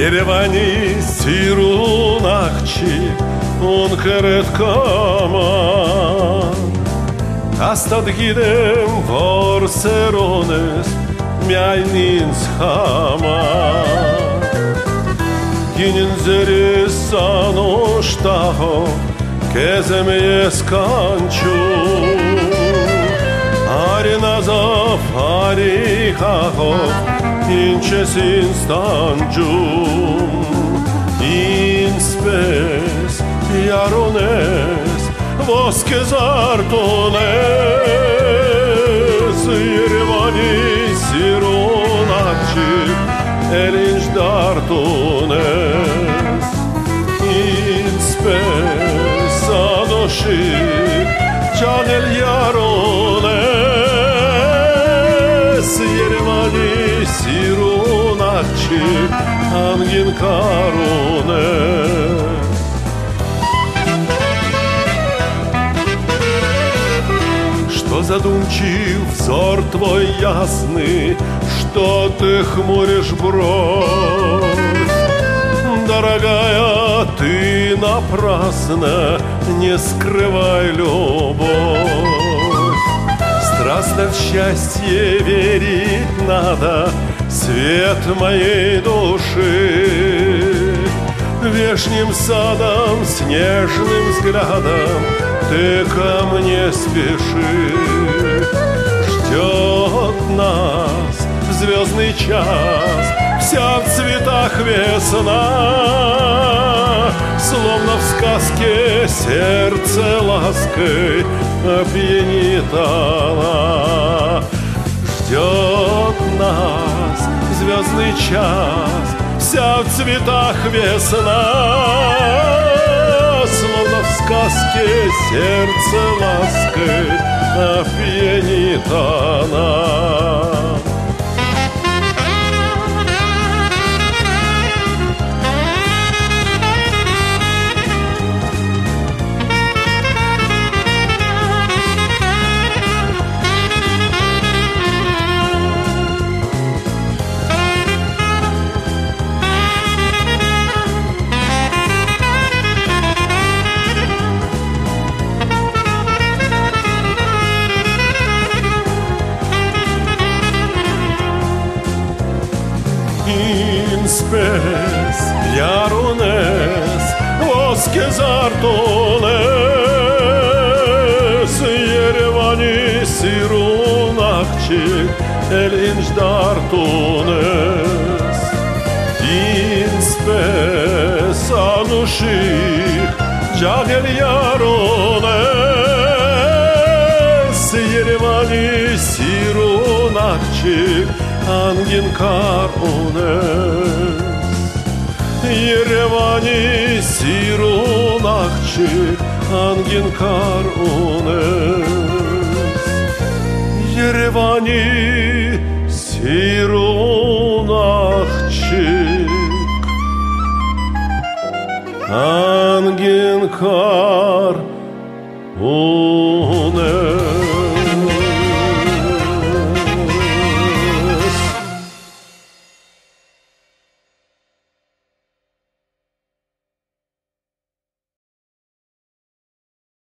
Երևանի սիրուն աղջիկ ունքերդ կաման Հաստատ գիտեմ, որ սերուն ես միայն ինձ համար Գինին ձերիս անուշ տահով Քեզ եմ ես կանչում Արի նազով, արի խաղով Ինչ ես ինձ տանջում Ինձպես յարուն ես Ոսկե զարդուն ես Երևանի սիրուն աղջիկ Էլ ինչ դարդուն ես Ինձպես անոշիկ Ճանել յարուն ես Երևանի սիրուն աղջիկ Անգին կարուն ես Что задумчив взор твой ясный, что ты хмуришь бровь. Дорогая, ты напрасно не скрывай любовь. Страстно в счастье верить надо, свет моей души. Вешним садом, снежным взглядом ты ко мне спеши. Ждет нас звездный час, вся в цветах весна. Словно в сказке сердце лаской опьянит она. Ждет нас звездный час, вся в цветах весна. Словно в сказке сердце лаской опьянит она. Ինձպես յարուն ես, ոսկե զարդուն ես, Երևանի սիրուն աղջիկ, էլ ինչ դարդուն ես, ինձպես անուշիկ, ջաղել յարուն ես, Երևանի սիրուն աղջիկ, անգին կար ունես Երևանի սիրուն աղջիկ անգին կար ունես Երևանի սիրուն աղջիկ անգին կար ունես